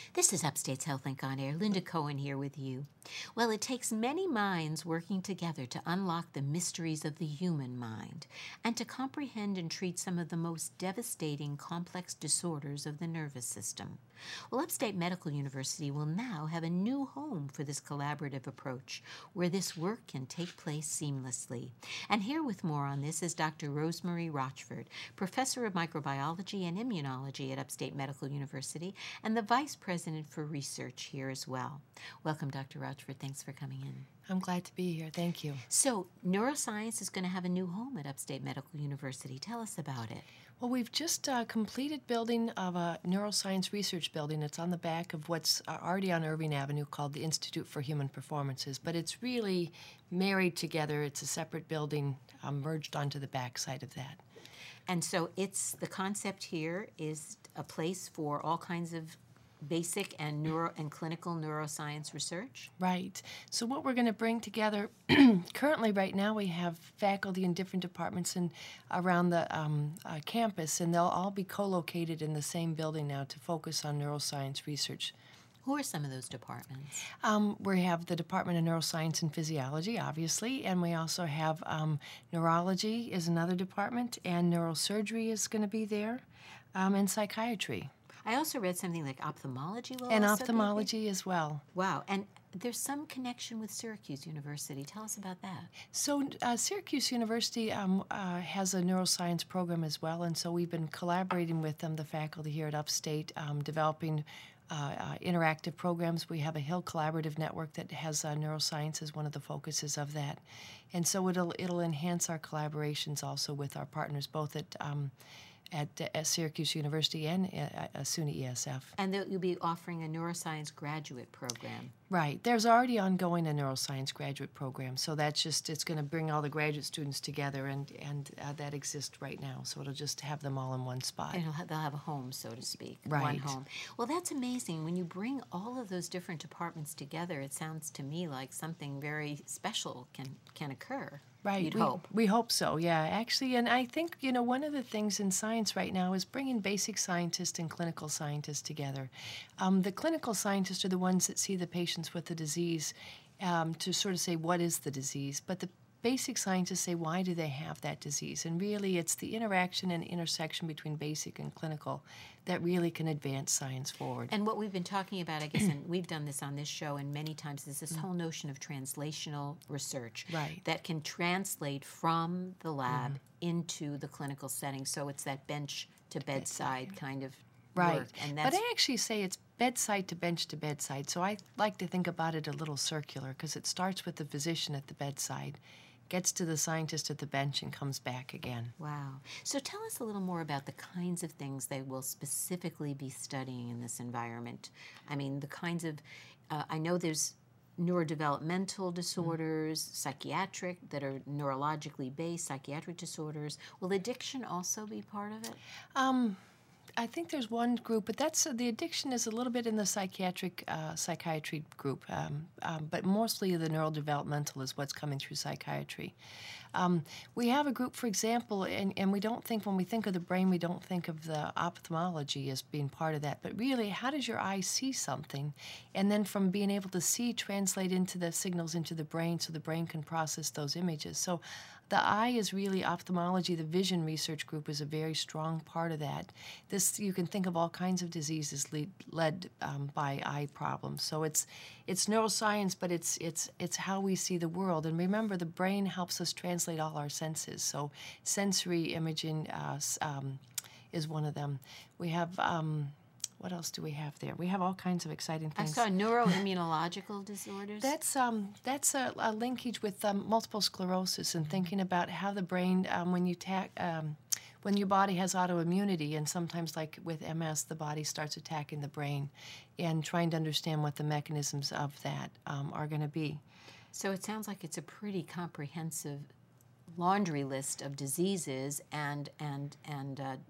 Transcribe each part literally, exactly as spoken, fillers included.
This is Upstate's HealthLink on Air. Linda Cohen here with you. Well, it takes many minds working together to unlock the mysteries of the human mind and to comprehend and treat some of the most devastating complex disorders of the nervous system. Well, Upstate Medical University will now have a new home for this collaborative approach where this work can take place seamlessly. And here with more on this is Doctor Rosemary Rochford, Professor of Microbiology and Immunology at Upstate Medical University and the Vice President for Research here as well. Welcome, Doctor Rochford. Thanks for coming in. I'm glad to be here. Thank you. So, neuroscience is going to have a new home at Upstate Medical University. Tell us about it. Well, we've just uh, completed building of a neuroscience research building. It's on the back of what's already on Irving Avenue called the Institute for Human Performances, but it's really married together. It's a separate building um, merged onto the back side of that. And so it's the concept here is a place for all kinds of basic and neuro and clinical neuroscience research? Right. So what we're going to bring together, currently right now we have faculty in different departments and around the um, uh, campus, and they'll all be co-located in the same building now to focus on neuroscience research. Who are some of those departments? Um, we have the Department of Neuroscience and Physiology, obviously, and we also have um, neurology is another department, and neurosurgery is going to be there, um, and psychiatry. I also read something like ophthalmology will And also ophthalmology as well. Wow. And there's some connection with Syracuse University. Tell us about that. So uh, Syracuse University um, uh, has a neuroscience program as well, and so we've been collaborating with them, the faculty here at Upstate, um, developing uh, uh, interactive programs. We have a Hill Collaborative Network that has uh, neuroscience as one of the focuses of that. And so it'll, it'll enhance our collaborations also with our partners, both at um, At, at Syracuse University and at, at SUNY E S F. And you'll be offering a neuroscience graduate program. Right. There's already ongoing a neuroscience graduate program, so that's just, it's going to bring all the graduate students together, and, and uh, that exists right now, so it'll just have them all in one spot. And have, they'll have a home, so to speak. Right. One home. Well, that's amazing. When you bring all of those different departments together, it sounds to me like something very special can, can occur. Right. You'd we, hope. We hope so, yeah, actually. And I think, you know, one of the things in science right now is bringing basic scientists and clinical scientists together. Um, the clinical scientists are the ones that see the patients with the disease um, to sort of say, what is the disease? But the basic scientists say, why do they have that disease? And really, it's the interaction and intersection between basic and clinical that really can advance science forward. And what we've been talking about, I guess, and we've done this on this show and many times, is this whole notion of translational research Right. that can translate from the lab Mm-hmm. into the clinical setting. So it's that bench to bedside kind of Right. work. And that's, but I actually say it's bedside to bench to bedside. So I like to think about it a little circular because it starts with the physician at the bedside, gets to the scientist at the bench, and comes back again. wow. So tell us a little more about the kinds of things they will specifically be studying in this environment. I mean, the kinds of, uh, I know there's neurodevelopmental disorders, mm-hmm. psychiatric, that are neurologically based, psychiatric disorders. Will addiction also be part of it? Um, I think there's one group, but that's uh, the addiction is a little bit in the psychiatric uh, psychiatry group, um, um, but mostly the neurodevelopmental is what's coming through psychiatry. Um, we have a group, for example, and, and we don't think, when we think of the brain, we don't think of the ophthalmology as being part of that, but really, how does your eye see something? And then from being able to see, translate into the signals into the brain so the brain can process those images. So the eye is really ophthalmology. The vision research group is a very strong part of that. This, you can think of all kinds of diseases lead, led um, by eye problems. So it's it's neuroscience, but it's it's it's how we see the world. And remember, the brain helps us translate all our senses. So sensory imaging uh, um, is one of them. We have. Um, What else do we have there? We have all kinds of exciting I things. saw neuroimmunological disorders. That's um, that's a, a linkage with um, multiple sclerosis and thinking about how the brain, um, when you ta- um, when your body has autoimmunity, and sometimes like with M S, the body starts attacking the brain, and trying to understand what the mechanisms of that um, are going to be. So it sounds like it's a pretty comprehensive laundry list of diseases and and and uh,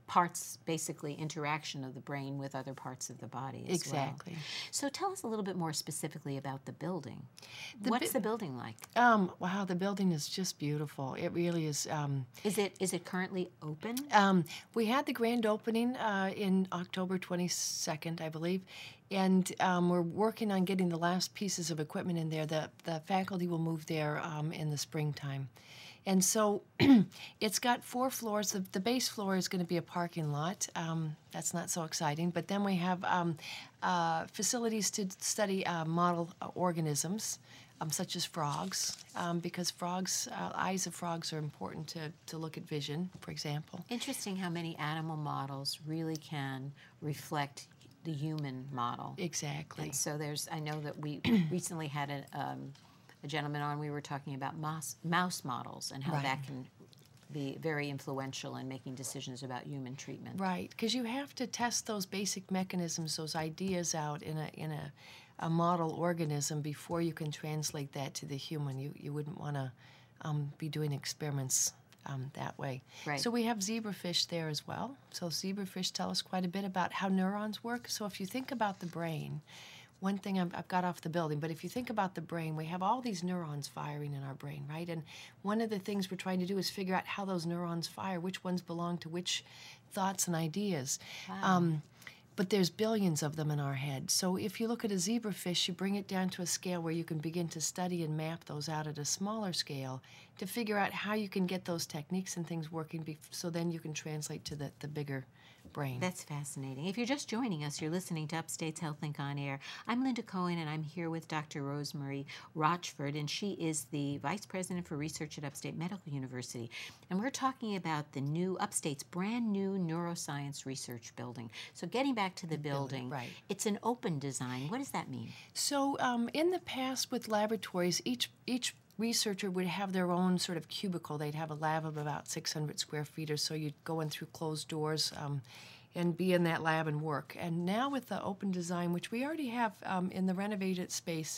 parts, basically interaction of the brain with other parts of the body as Exactly. well. So tell us a little bit more specifically about the building. The What's bu- the building like? Um, wow, the building is just beautiful. It really is. Um, Is it is it currently open? um, we had the grand opening uh, in October twenty-second, I believe, and um, we're working on getting the last pieces of equipment in there. The, the faculty will move there um, in the springtime. And so it's got four floors. The, the base floor is going to be a parking lot. Um, that's not so exciting. But then we have um, uh, facilities to study uh, model uh, organisms, um, such as frogs, um, because frogs, uh, eyes of frogs are important to, to look at vision, for example. Interesting how many animal models really can reflect the human model. Exactly. And so there's, I know that we recently had a, um, a gentleman on, we were talking about mouse, mouse models and how Right. that can be very influential in making decisions about human treatment. Right, because you have to test those basic mechanisms, those ideas out in a in a, a model organism before you can translate that to the human. You you wouldn't want to um, be doing experiments um, that way. Right. So we have zebrafish there as well. So zebrafish tell us quite a bit about how neurons work. So if you think about the brain, one thing I've, I've got off the building, but if you think about the brain, we have all these neurons firing in our brain, right? And one of the things we're trying to do is figure out how those neurons fire, which ones belong to which thoughts and ideas. Wow. Um, but there's billions of them in our head. So if you look at a zebrafish, you bring it down to a scale where you can begin to study and map those out at a smaller scale to figure out how you can get those techniques and things working bef- so then you can translate to the, the bigger brain. That's fascinating. If you're just joining us, you're listening to Upstate's HealthLink on Air. I'm Linda Cohen, and I'm here with Doctor Rosemary Rochford, and she is the Vice President for Research at Upstate Medical University. And we're talking about the new, Upstate's brand new neuroscience research building. So getting back to the building, right. It's an open design. What does that mean? So um, in the past with laboratories, each each researcher would have their own sort of cubicle. They'd have a lab of about six hundred square feet or so. You'd go in through closed doors um, and be in that lab and work. And now with the open design, which we already have um, in the renovated space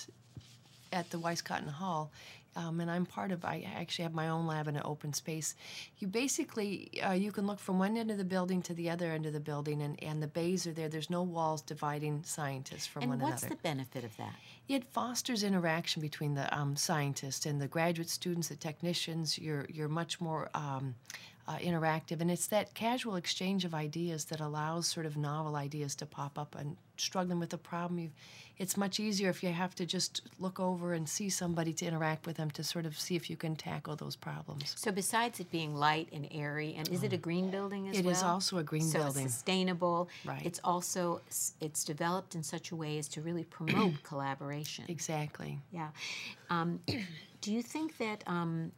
at the Weiss Cotton Hall, um, and I'm part of, I actually have my own lab in an open space. You basically, uh, you can look from one end of the building to the other end of the building, and, and the bays are there. There's no walls dividing scientists from And one what's another. the benefit of that? It fosters interaction between the um, scientists and the graduate students, the technicians. You're you're much more um, uh, interactive, and it's that casual exchange of ideas that allows sort of novel ideas to pop up. And struggling with a problem, you, it's much easier if you have to just look over and see somebody to interact with them to sort of see if you can tackle those problems. So besides it being light and airy, and is it a green building as It well? is also a green so building. It's sustainable. Right. It's also it's developed in such a way as to really promote collaboration. Exactly. Yeah. Um, do you think that um,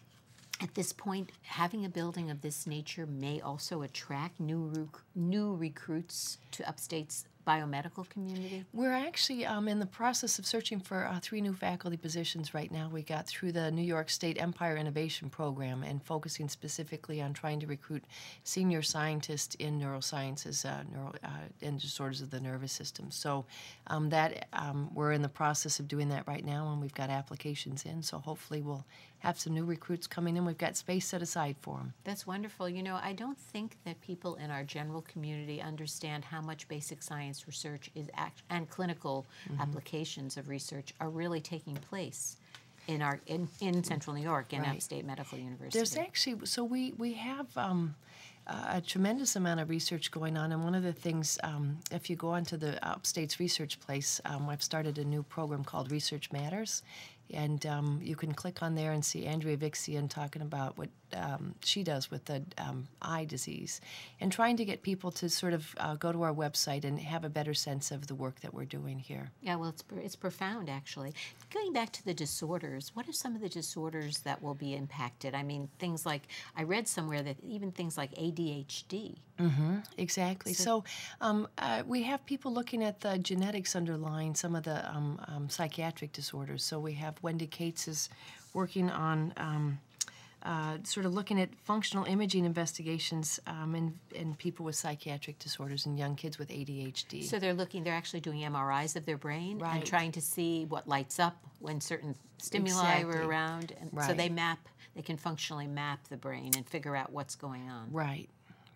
at this point, having a building of this nature may also attract new rec- new recruits to Upstate's biomedical community? We're actually um, in the process of searching for uh, three new faculty positions right now. We got through the New York State Empire Innovation Program and focusing specifically on trying to recruit senior scientists in neurosciences uh, neuro, uh, and disorders of the nervous system. So um, that um, we're in the process of doing that right now, and we've got applications in. So hopefully we'll have some new recruits coming in. We've got space set aside for them. That's wonderful. You know, I don't think that people in our general community understand how much basic science research is act- and clinical Mm-hmm. applications of research are really taking place in our in, in Central New York in Right. Upstate Medical University. There's actually, so we, we have um, a tremendous amount of research going on, and one of the things, um, if you go onto the Upstate's research place, um, I've started a new program called Research Matters, and um, you can click on there and see Andrea Vixian talking about what um, she does with the um, eye disease, and trying to get people to sort of uh, go to our website and have a better sense of the work that we're doing here. Yeah, well, it's it's profound, actually. Going back to the disorders, what are some of the disorders that will be impacted? I mean, things like, I read somewhere that even things like A D H D. Mm-hmm, exactly. So- So, um, uh, we have people looking at the genetics underlying some of the um, um, psychiatric disorders. So we have Wendy Cates is working on um, uh, sort of looking at functional imaging investigations um, in, in people with psychiatric disorders and young kids with A D H D. So they're looking, they're actually doing M R Is of their brain and Right. trying to see what lights up when certain stimuli Exactly. were around. And so Right. they map, they can functionally map the brain and figure out what's going on. Right.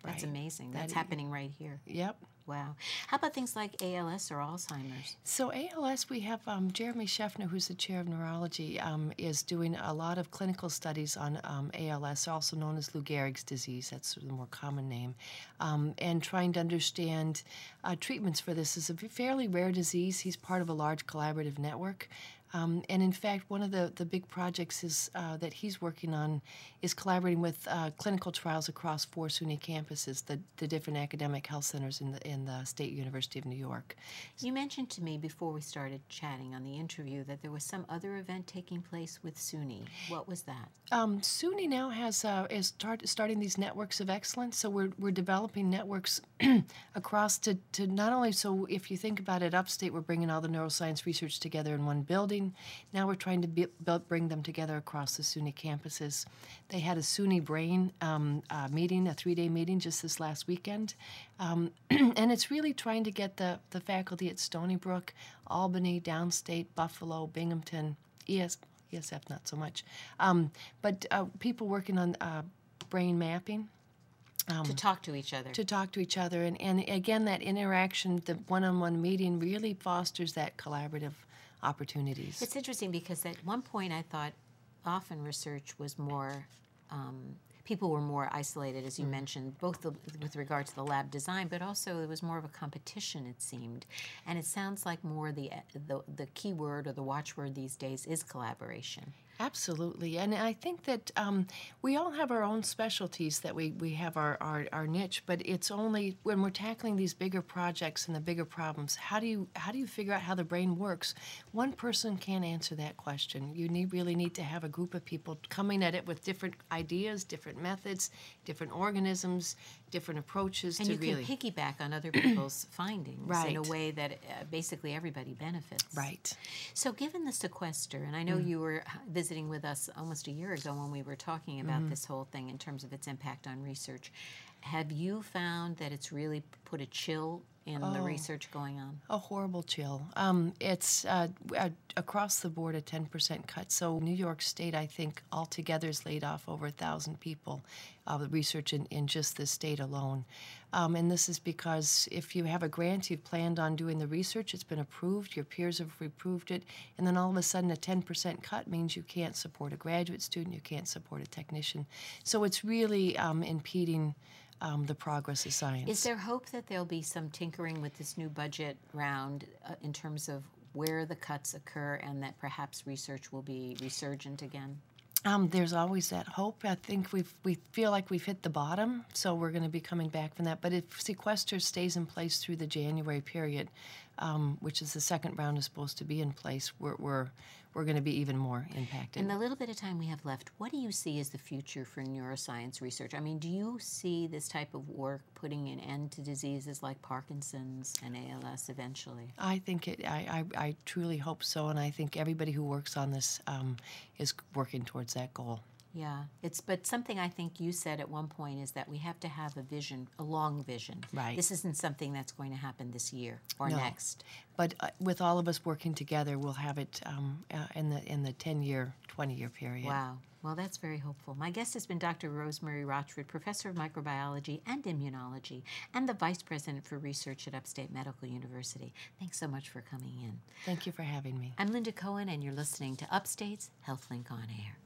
That's Right. amazing. That That's i- happening right here. Yep. Wow. How about things like A L S or Alzheimer's? So A L S, we have um, Jeremy Sheffner, who's the chair of neurology, um, is doing a lot of clinical studies on um, A L S, also known as Lou Gehrig's disease. That's sort of the more common name, um, and trying to understand uh, treatments for this. Is a fairly rare disease. He's part of a large collaborative network. Um, and in fact, one of the, the big projects is uh, that he's working on is collaborating with uh, clinical trials across four SUNY campuses, the, the different academic health centers in the, in the State University of New York. You mentioned to me before we started chatting on the interview that there was some other event taking place with SUNY. What was that? Um, SUNY now has uh, is start, starting these networks of excellence. So we're we're developing networks across to, to not only so if you think about it, upstate we're bringing all the neuroscience research together in one building. Now we're trying to be, build, bring them together across the SUNY campuses. They had a SUNY Brain um, uh, meeting, a three-day meeting just this last weekend, um, and it's really trying to get the the faculty at Stony Brook, Albany, Downstate, Buffalo, Binghamton, E S. E S F not so much, um, but uh, people working on uh, brain mapping um, To talk to each other. to talk to each other. And, and again, that interaction, the one-on-one meeting really fosters that collaborative opportunities. It's interesting because at one point I thought often research was more, um, people were more isolated, as you mentioned, both the, with regard to the lab design, but also it was more of a competition, it seemed. And it sounds like more the, the, the key word or the watchword these days is collaboration. Absolutely. And I think that um, we all have our own specialties, that we, we have our, our, our niche, but it's only when we're tackling these bigger projects and the bigger problems, how do you how do you figure out how the brain works? One person can't answer that question. You need really need to have a group of people coming at it with different ideas, different methods, different organisms, different approaches And to you really... can piggyback on other people's findings in a Right. way that uh, basically everybody benefits. Right. So given the sequester, and I know you were visiting with us almost a year ago when we were talking about this whole thing in terms of its impact on research, have you found that it's really put a chill in the Oh. research going on? A horrible chill. Um, it's uh, a, across the board a ten percent cut. So New York State, I think, altogether has laid off over a thousand people of uh, research in, in just this state alone. Um, and this is because if you have a grant, you've planned on doing the research, it's been approved, your peers have approved it, and then all of a sudden a ten percent cut means you can't support a graduate student, you can't support a technician. So it's really um, impeding Um, the progress of science. Is there hope that there'll be some tinkering with this new budget round uh, in terms of where the cuts occur and that perhaps research will be resurgent again? Um, there's always that hope. I think we we feel like we've hit the bottom, so we're going to be coming back from that. But if sequester stays in place through the January period, um, which is the second round is supposed to be in place, we're we're, we're going to be even more impacted. In the little bit of time we have left, what do you see as the future for neuroscience research? I mean, do you see this type of work putting an end to diseases like Parkinson's and A L S eventually? I think it. I, I, I truly hope so, and I think everybody who works on this um, is working towards that goal. Yeah, it's but something I think you said at one point is that we have to have a vision, a long vision. Right. This isn't something that's going to happen this year or No. next. But uh, with all of us working together, we'll have it um, uh, in the in the ten-year, twenty-year period. Wow. Well, that's very hopeful. My guest has been Doctor Rosemary Rochford, Professor of Microbiology and Immunology, and the Vice President for Research at Upstate Medical University. Thanks so much for coming in. Thank you for having me. I'm Linda Cohen, and you're listening to Upstate's HealthLink On Air.